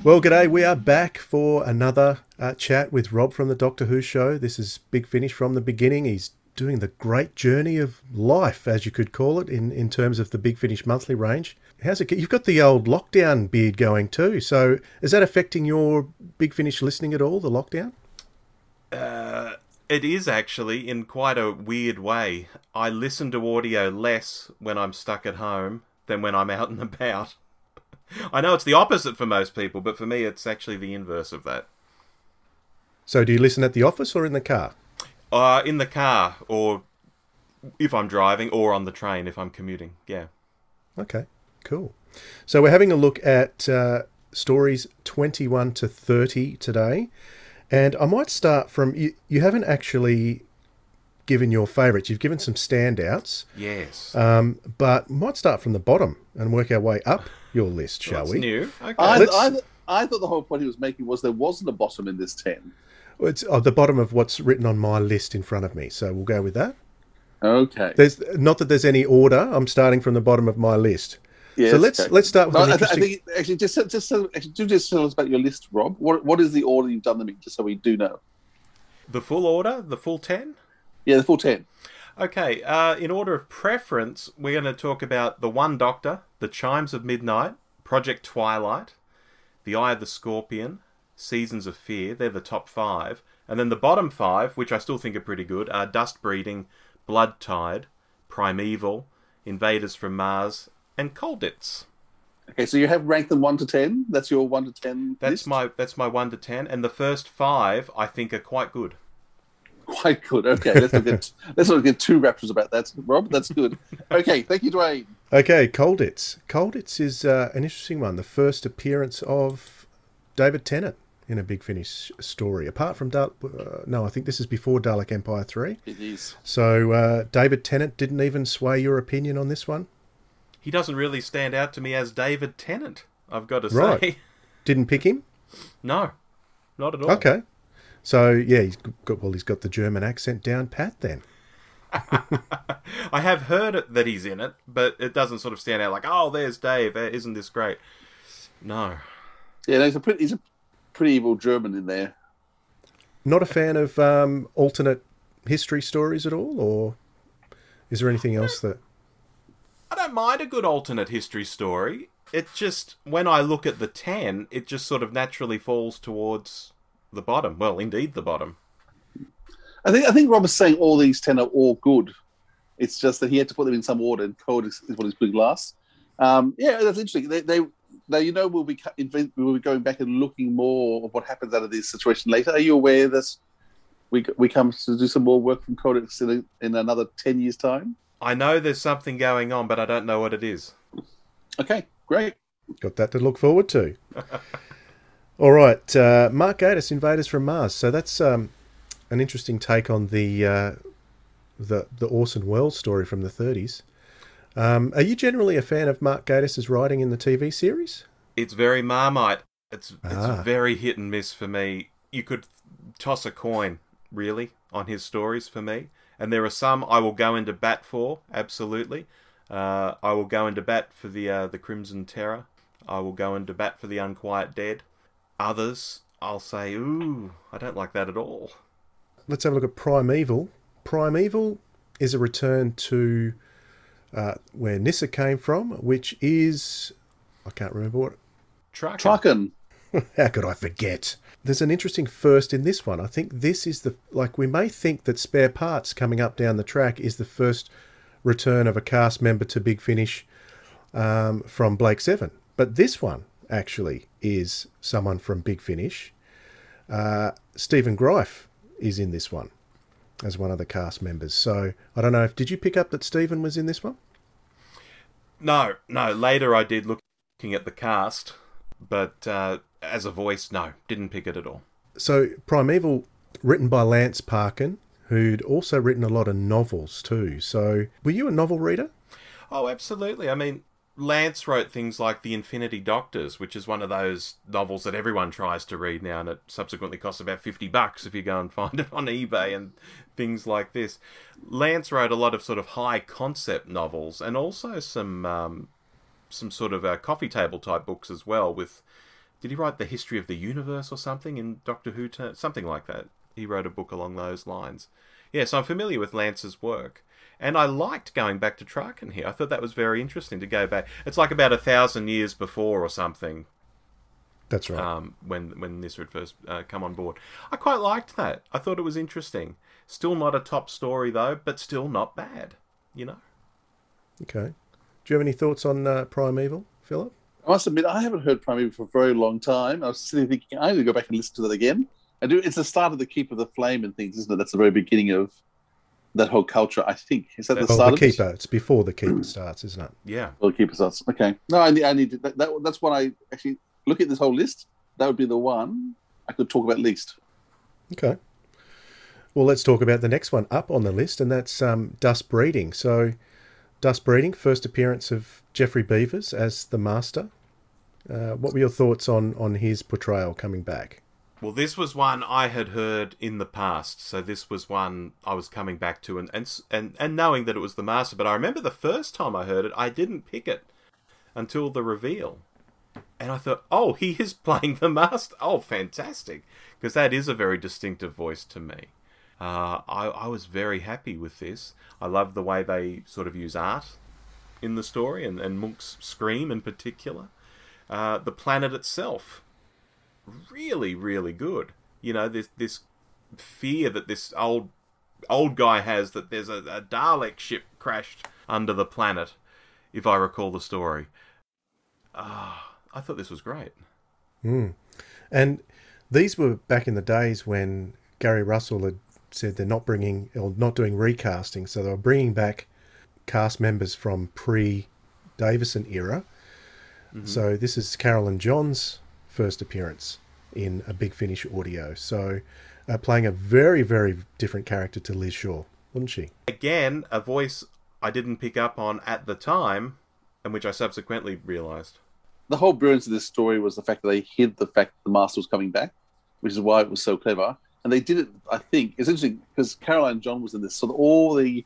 Well, g'day. We are back for another chat with Rob from the Doctor Who show. This is Big Finish from the beginning. He's doing the great journey of life, as you could call it, in terms of the Big Finish monthly range. How's it? You've got the old lockdown beard going too. So is that affecting your Big Finish listening at all, the lockdown? It is actually, in quite a weird way. I listen to audio less when I'm stuck at home than when I'm out and about. I know it's the opposite for most people, but for me it's actually the inverse of that. So do you listen at the office or in the car? In the car, or if I'm driving, or on the train if I'm commuting, yeah. Okay, cool. So we're having a look at stories 21 to 30 today. And I might start from, you haven't actually given your favourites. You've given some standouts. Yes. But might start from the bottom and work our way up your list, shall we? New. Okay. I thought the whole point he was making was there wasn't a bottom in this 10. Well, it's the bottom of what's written on my list in front of me. So we'll go with that. Okay. There's not that there's any order. I'm starting from the bottom of my list. Yes, So let's start with an I interesting... think actually just tell us about your list, Rob. What is the order you've done them in, just so we do know? The full order? The full 10? Yeah, the full 10. Okay, in order of preference, we're going to talk about The One Doctor, The Chimes of Midnight, Project Twilight, The Eye of the Scorpion, Seasons of Fear. They're the top 5. And then the bottom 5, which I still think are pretty good, are Dust Breeding, Blood Tide, Primeval, Invaders from Mars, and Colditz. Okay, so you have ranked them 1 to 10. That's your 1 to 10 That's list? that's my 1 to 10, and the first 5 I think are quite good. Quite good. Okay, let's not get too rapturous about that, Rob. That's good. Okay, thank you, Dwayne. Okay, Colditz. Colditz is an interesting one. The first appearance of David Tennant in a Big Finish story. Apart from... no, I think this is before Dalek Empire 3. It is. So David Tennant didn't even sway your opinion on this one? He doesn't really stand out to me as David Tennant, I've got to say. Right. Didn't pick him? No, not at all. Okay. So, yeah, he's got the German accent down pat then. I have heard that he's in it, but it doesn't sort of stand out like, oh, there's Dave, isn't this great? No. Yeah, no, he's a pretty evil German in there. Not a fan of alternate history stories at all, or is there anything else that... I don't mind a good alternate history story. It just, when I look at the 10, it just sort of naturally falls towards the bottom. Well, indeed, the bottom. I think Rob is saying all these 10 are all good. It's just that he had to put them in some order, and Code is what he's putting last. Yeah, that's interesting. We'll be going back and looking more of what happens out of this situation later. Are you aware that we come to do some more work from Codex in another 10 years' time? I know there's something going on, but I don't know what it is. Okay, great. Got that to look forward to. All right, Mark Gatiss, Invaders from Mars. So that's an interesting take on the Orson Welles story from the 30s. Are you generally a fan of Mark Gatiss's writing in the TV series? It's very Marmite. It's very hit and miss for me. You could toss a coin, really, on his stories for me. And there are some I will go into bat for, absolutely. I will go into bat for the Crimson Terror. I will go into bat for the Unquiet Dead. Others, I'll say, ooh, I don't like that at all. Let's have a look at Primeval. Primeval is a return to where Nyssa came from, which is... I can't remember what... Traken. How could I forget? There's an interesting first in this one. I think this is we may think that Spare Parts coming up down the track is the first return of a cast member to Big Finish from Blake Seven. But this one actually is someone from Big Finish. Stephen Greif is in this one as one of the cast members. So I don't know did you pick up that Stephen was in this one? No. Later I did looking at the cast, but as a voice, no, didn't pick it at all. So Primeval, written by Lance Parkin, who'd also written a lot of novels too. So were you a novel reader? Oh, absolutely. I mean, Lance wrote things like The Infinity Doctors, which is one of those novels that everyone tries to read now, and it subsequently costs about $50 if you go and find it on eBay and things like this. Lance wrote a lot of sort of high concept novels, and also some sort of coffee table type books as well, with Did he write The History of the Universe or something in Doctor Who? Something like that. He wrote a book along those lines. Yeah, so I'm familiar with Lance's work. And I liked going back to Traken here. I thought that was very interesting to go back. It's like about 1,000 years before or something. That's right. When Nyssa had first come on board. I quite liked that. I thought it was interesting. Still not a top story, though, but still not bad, you know? Okay. Do you have any thoughts on Primeval, Philip? I must admit, I haven't heard Primeval for a very long time. I was sitting thinking, I need to go back and listen to that again. I do. It's the start of the Keep of the Flame and things, isn't it? That's the very beginning of that whole culture, I think. Is that the start the of it? Keeper. It's before the Keeper starts, isn't it? Yeah. Well, the Keeper starts. Okay. No, I need to, that's what I actually look at this whole list. That would be the one I could talk about least. Okay. Well, let's talk about the next one up on the list, and that's Dust Breeding. So, Dust Breeding, first appearance of Geoffrey Beavers as the Master. What were your thoughts on his portrayal coming back? Well, this was one I had heard in the past, so this was one I was coming back to and knowing that it was the Master. But I remember the first time I heard it, I didn't pick it until the reveal. And I thought, oh, he is playing the Master. Oh, fantastic. Because that is a very distinctive voice to me. I was very happy with this. I love the way they sort of use art in the story, and Munch's scream in particular. The planet itself, really, really good. You know, this fear that this old guy has that there's a Dalek ship crashed under the planet, if I recall the story. I thought this was great. And these were back in the days when Gary Russell had said they're not doing recasting, so they were bringing back cast members from pre-Davison era. Mm-hmm. So this is Carolyn John's first appearance in a Big Finish audio. So playing a very, very different character to Liz Shaw, wouldn't she? Again, a voice I didn't pick up on at the time, and which I subsequently realised. The whole brilliance of this story was the fact that they hid the fact that the Master was coming back, which is why it was so clever. And they did it, I think, it's interesting because Caroline John was in this. So all the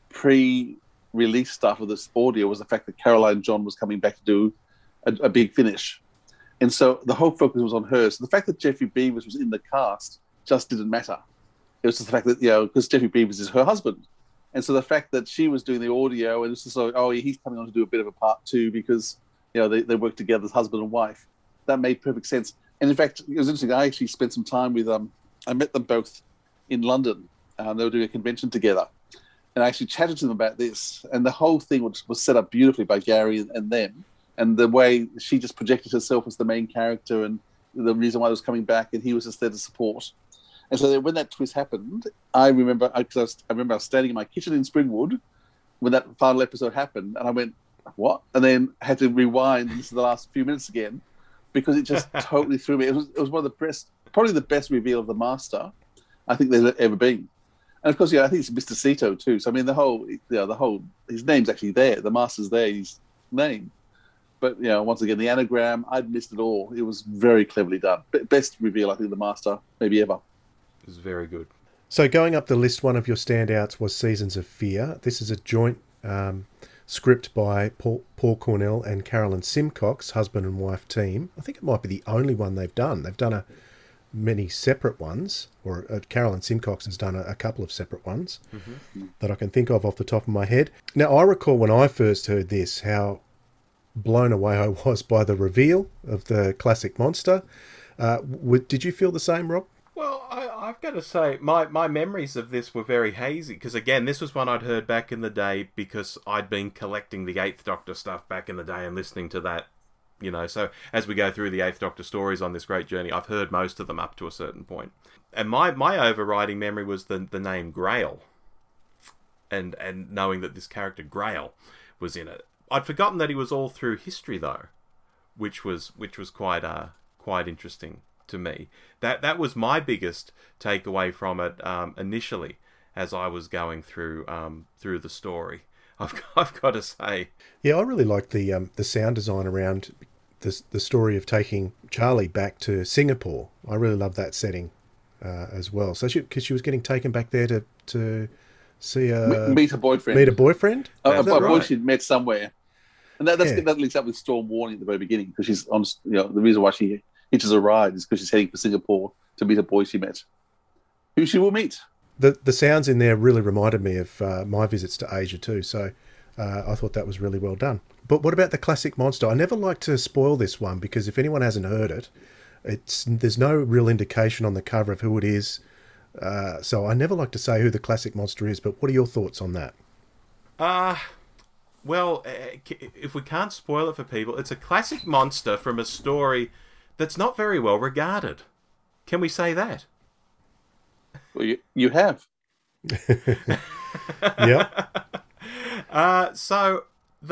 pre-release stuff of this audio was the fact that Caroline John was coming back to do a Big Finish. And so the whole focus was on her. So the fact that Geoffrey Beavers was in the cast just didn't matter. It was just the fact that, because Geoffrey Beavers is her husband. And so the fact that she was doing the audio, and it's just like, he's coming on to do a bit of a part two because, they work together as husband and wife. That made perfect sense. And in fact, it was interesting. I actually spent some time with I met them both in London. They were doing a convention together. And I actually chatted to them about this. And the whole thing was set up beautifully by Gary and them. And the way she just projected herself as the main character and the reason why it was coming back, and he was just there to support. And so when that twist happened, I remember I was standing in my kitchen in Springwood when that final episode happened, and I went, what? And then had to rewind and listen to the last few minutes again because it just totally threw me. It was one of the best, probably the best reveal of the Master I think there's ever been. And of course, I think it's Mr. Sito too. So I mean, the whole his name's actually there. The Master's there, his name. But once again, the anagram, I'd missed it all. It was very cleverly done. Best reveal I think the Master maybe ever. It was very good. So going up the list, one of your standouts was Seasons of Fear. This is a joint script by Paul Cornell and Carolyn Simcox, husband and wife team. I think it might be the only one they've done. They've done many separate ones, or Carolyn Simcox has done a couple of separate ones that I can think of off the top of my head. Now, I recall when I first heard this, how blown away I was by the reveal of the classic monster. Did you feel the same, Rob? Well, I've got to say, my memories of this were very hazy, because again, this was one I'd heard back in the day because I'd been collecting the Eighth Doctor stuff back in the day and listening to that, so as we go through the Eighth Doctor stories on this great journey, I've heard most of them up to a certain point. And my overriding memory was the name Grail, and knowing that this character Grail was in it. I'd forgotten that he was all through history, though, which was quite interesting to me. That was my biggest takeaway from it initially, as I was going through the story. I've got to say, yeah, I really liked the sound design around the story of taking Charlie back to Singapore. I really loved that setting as well. So because she was getting taken back there to see meet a boyfriend. Meet a boy she'd met somewhere. And that links up with Storm Warning at the very beginning, because she's on. The reason why she hitches a ride is because she's heading for Singapore to meet a boy she met, who she will meet. The sounds in there really reminded me of my visits to Asia too, so I thought that was really well done. But what about the classic monster? I never like to spoil this one because if anyone hasn't heard it, there's no real indication on the cover of who it is. So I never like to say who the classic monster is, but what are your thoughts on that? Well, if we can't spoil it for people, it's a classic monster from a story that's not very well regarded. Can we say that? Well, you have. Yeah. So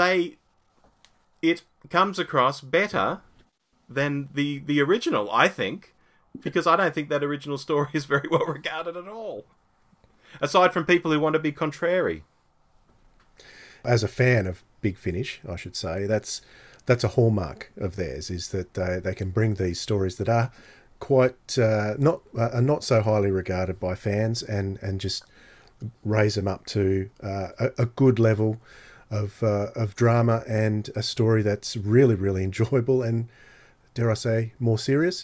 it comes across better than the original, I think, because I don't think that original story is very well regarded at all. Aside from people who want to be contrary. As a fan of Big Finish, I should say, that's a hallmark of theirs, is that they can bring these stories that are quite not so highly regarded by fans and just raise them up to a good level of drama and a story that's really, really enjoyable and, dare I say, more serious.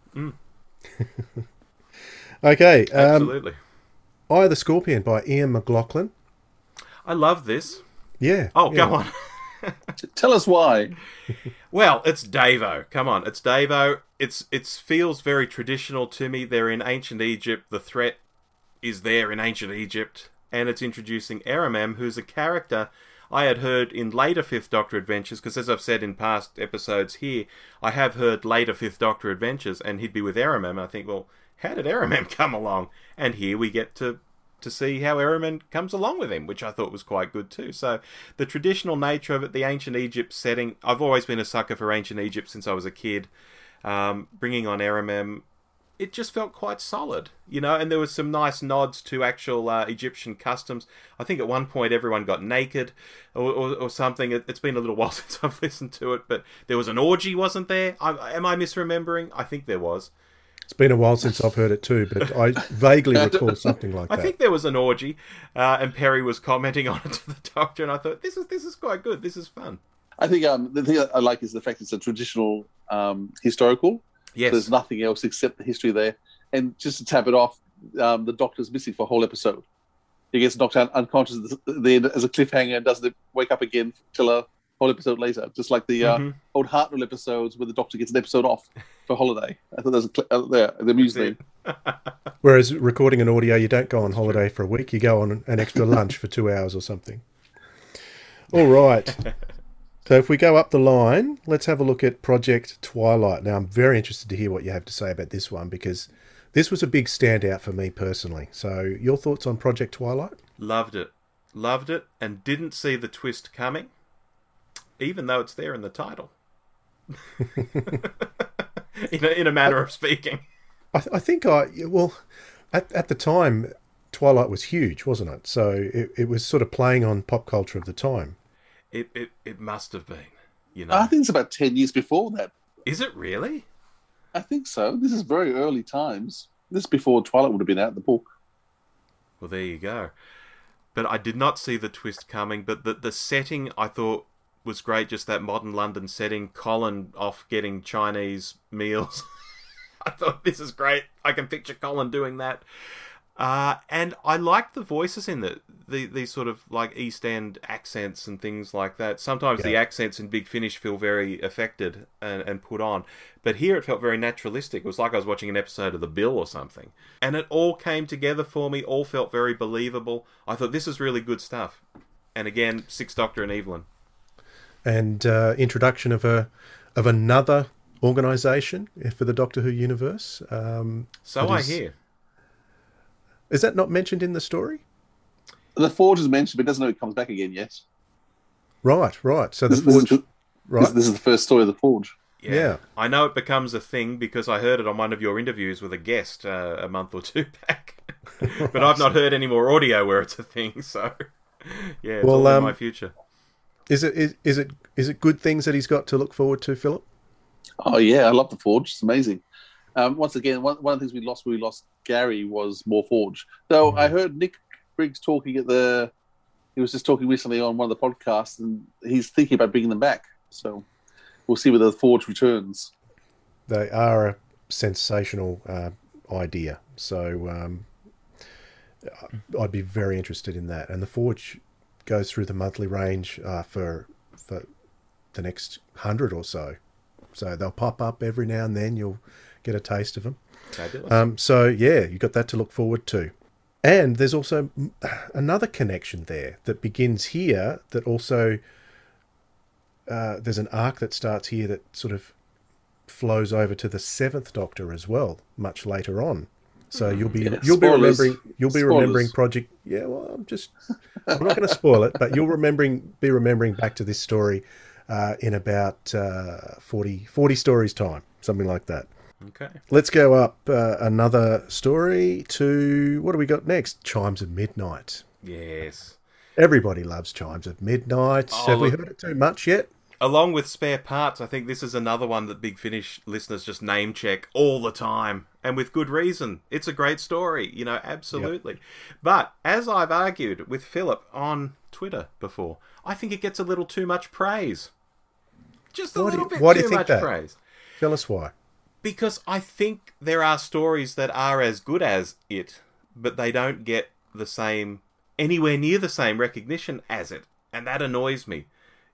Okay. Absolutely. Eye of the Scorpion by Ian McLaughlin. I love this. Yeah. Oh, yeah. go on. Tell us why. Well, it's Davo. Come on, it's Davo. It feels very traditional to me. They're in ancient Egypt. The threat is there in ancient Egypt. And it's introducing Aramem, who's a character I had heard in later Fifth Doctor adventures, because as I've said in past episodes here, I have heard later Fifth Doctor adventures, and he'd be with Aramem. I think, well, how did Aramem come along? And here we get to see how Aramem comes along with him, which I thought was quite good too. So the traditional nature of it, the ancient Egypt setting, I've always been a sucker for ancient Egypt since I was a kid. Bringing on Aramem, it just felt quite solid, you know, and there was some nice nods to actual Egyptian customs. I think at one point everyone got naked or something. It's been a little while since I've listened to it, but there was an orgy, wasn't there? Am I misremembering? I think there was. It's been a while since I've heard it too, but I vaguely recall something like that. I think there was an orgy, and Perry was commenting on it to the Doctor, and I thought, this is quite good. This is fun. I think the thing I like is the fact it's a traditional historical. Yes. There's nothing else except the history there. And just to tap it off, the Doctor's missing for a whole episode. He gets knocked out unconscious then as a cliffhanger and doesn't wake up again till a whole episode later. Just like the old Hartnell episodes where the Doctor gets an episode off for holiday. I thought there's there. It amused me. Whereas recording an audio, you don't go on holiday for a week. You go on an extra lunch for 2 hours or something. All right. So if we go up the line, let's have a look at Project Twilight. Now, I'm very interested to hear what you have to say about this one because this was a big standout for me personally. So your thoughts on Project Twilight? Loved it, and didn't see the twist coming, even though it's there in the title. in a manner of speaking. I think at the time, Twilight was huge, wasn't it? So it was sort of playing on pop culture of the time. It must have been, you know. I think it's about 10 years before that. Is it really? I think so. This is very early times. This is before Twilight would have been out in the book. Well, there you go. But I did not see the twist coming. But the setting I thought was great. Just that modern London setting. Colin off getting Chinese meals. I thought this is great. I can picture Colin doing that. And I liked the voices in these sort of like East End accents and things like that. Sometimes the accents in Big Finish feel very affected and put on. But here it felt very naturalistic. It was like I was watching an episode of The Bill or something. And it all came together for me. All felt very believable. I thought this is really good stuff. And again, Sixth Doctor and Evelyn. And introduction of another organisation for the Doctor Who universe. So I hear. Is that not mentioned in the story? The Forge is mentioned, but it doesn't know it comes back again yet. Right. So the Forge... This is the first story of the Forge. Yeah. I know it becomes a thing because I heard it on one of your interviews with a guest a month or two back. But I've not heard any more audio where it's a thing, so... Yeah, it's all in my future. Is it good things that he's got to look forward to, Philip? Oh, yeah, I love the Forge. It's amazing. Once again, one of the things we lost Gary was more Forge. Though I heard Nick Briggs talking he was just talking recently on one of the podcasts, and he's thinking about bringing them back. So we'll see whether the Forge returns. They are a sensational idea. So I'd be very interested in that. And the Forge goes through the monthly range for the next 100 or so. So they'll pop up every now and then. You'll get a taste of them. Fabulous. So yeah, you've got that to look forward to. And there's also another connection there that begins here that also there's an arc that starts here that sort of flows over to the Seventh Doctor as well, much later on. So you'll be remembering Project. Yeah, well, I'm not going to spoil it, but you'll be remembering back to this story in about 40 stories time, something like that. Okay. Let's go up another story to, what do we got next? Chimes of Midnight. Yes. Everybody loves Chimes of Midnight. Have we heard it too much yet? Along with Spare Parts, I think this is another one that Big Finish listeners just name check all the time, and with good reason. It's a great story, absolutely. Yep. But as I've argued with Philip on Twitter before, I think it gets a little too much praise. Just a little bit too much praise. Tell us why. Because I think there are stories that are as good as it, but they don't get anywhere near the same recognition as it, and that annoys me.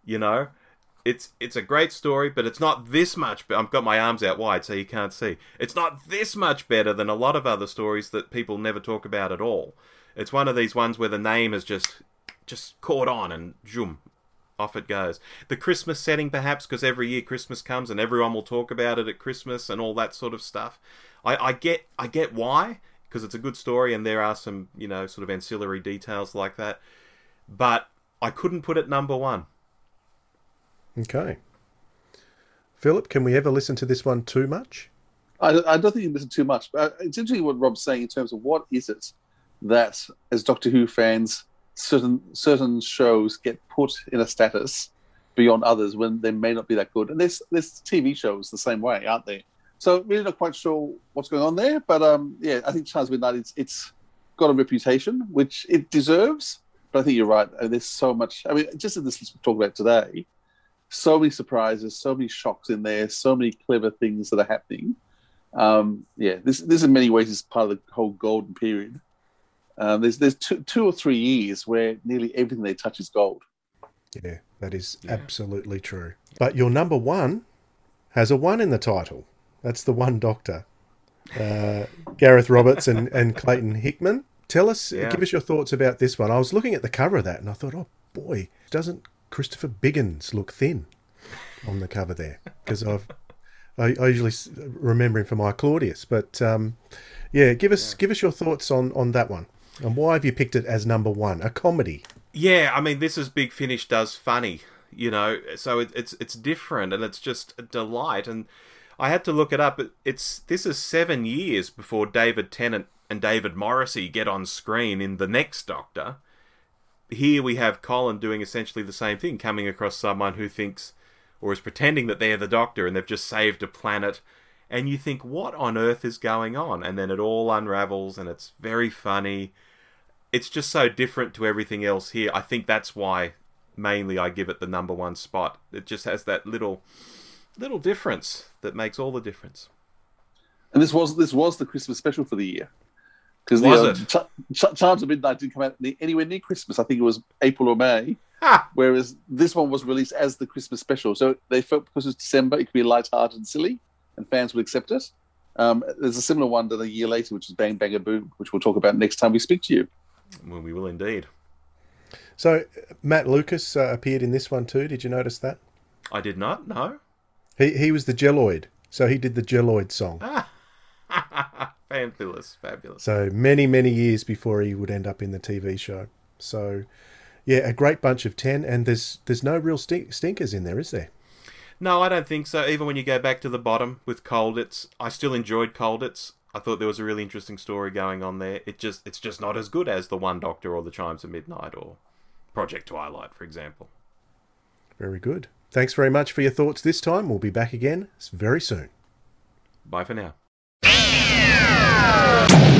It's a great story, but it's not this much. I've got my arms out wide so you can't see. It's not this much better than a lot of other stories that people never talk about at all. It's one of these ones where the name has just caught on and zoom, off it goes. The Christmas setting, perhaps, because every year Christmas comes and everyone will talk about it at Christmas and all that sort of stuff. I get why, because it's a good story and there are some sort of ancillary details like that. But I couldn't put it number one. Okay. Philip, can we ever listen to this one too much? I don't think you can listen too much. But it's interesting what Rob's saying in terms of what is it that, as Doctor Who fans, certain shows get put in a status beyond others when they may not be that good. And there's TV shows the same way, aren't they? So really not quite sure what's going on there. But I think Chimes of Midnight, it's got a reputation, which it deserves. But I think you're right. There's so much. I mean, just in this we talk about today, so many surprises, so many shocks in there, so many clever things that are happening. This in many ways is part of the whole golden period. There's 2 or 3 years where nearly everything they touch is gold. Yeah, that is absolutely true. But your number one has a 1 in the title. That's the One Doctor. Gareth Roberts and Clayton Hickman. Give us your thoughts about this one. I was looking at the cover of that and I thought, oh boy, doesn't Christopher Biggins look thin on the cover there? Because I usually remember him from I, Claudius. But give us your thoughts on that one. And why have you picked it as number 1? A comedy. Yeah, I mean, this is Big Finish does funny, so it's different and it's just a delight. And I had to look it up. This is 7 years before David Tennant and David Morrissey get on screen in The Next Doctor. Here we have Colin doing essentially the same thing, coming across someone who thinks or is pretending that they're the Doctor and they've just saved a planet. And you think, what on earth is going on? And then it all unravels and it's very funny. It's just so different to everything else here. I think that's why mainly I give it the number 1 spot. It just has that little difference that makes all the difference. And this was the Christmas special for the year. Because Chimes of Midnight didn't come out anywhere near Christmas. I think it was April or May. Whereas this one was released as the Christmas special. So they felt because it's December, it could be light-hearted and silly, and fans would accept it. There's a similar one done a year later, which is Bang Bang a Boom, which we'll talk about next time we speak to you. Well, we will indeed. So Matt Lucas appeared in this one too. Did you notice that? I did not, no. He was the Jelloid. So he did the Jelloid song. Fabulous. So many years before he would end up in the TV show. So yeah, a great bunch of 10, and there's no real stinkers in there, is there? No, I don't think so. Even when you go back to the bottom with Colditz, I still enjoyed Colditz. I thought there was a really interesting story going on there. It's just not as good as The One Doctor or The Chimes of Midnight or Project Twilight, for example. Very good. Thanks very much for your thoughts this time. We'll be back again very soon. Bye for now.